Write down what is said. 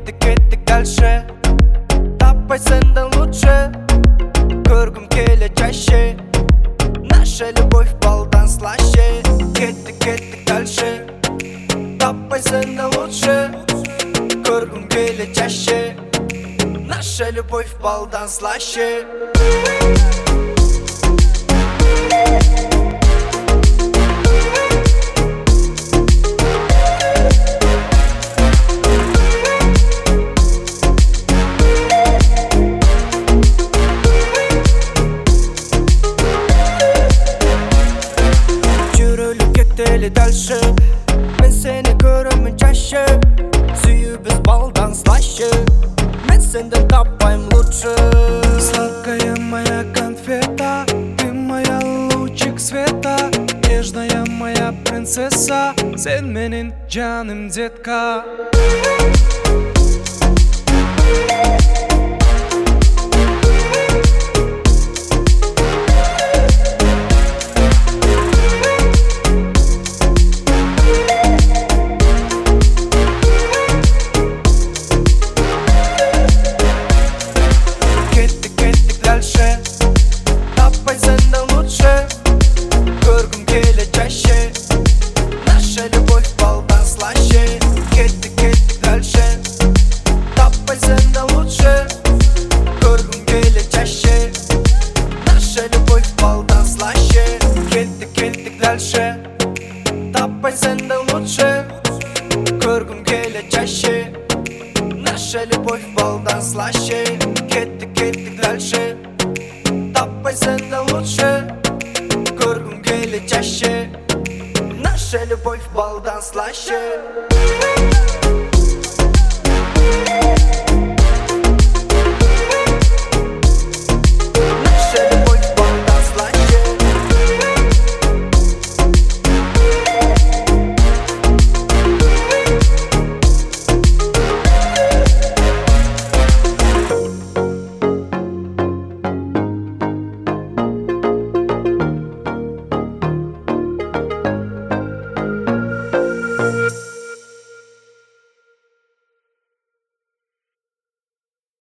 Кетtik дальше. Таппай сенден лучше. Көргім келе чаще. Наша любовь балдан слаще. Кетtik дальше. Таппай сенден лучше. Көргім келе чаще. Наша любовь балдан слаще. Дальше мен сені көремін чаще. Сүйібіз балдан слаще. Мен сенден таппайым лучше. Сладкая моя конфета, ты моя лучик света. Нежная моя принцесса, сен менин жаным детка. Таппай сенден лучше. Көргім келе чаще. Наша любовь балдан слаще. Кетtik дальше. Таппай сенден лучше. Көргім келе чаще. Наша любовь балдан слаще. Кетtik дальше. Таппай сенден лучше. Көргім келе чаще. Наша любовь балдан слаще. Кетtik дальше. Таппай сенден лучше. Көргім келе чаще. Наша любовь балдан слаще.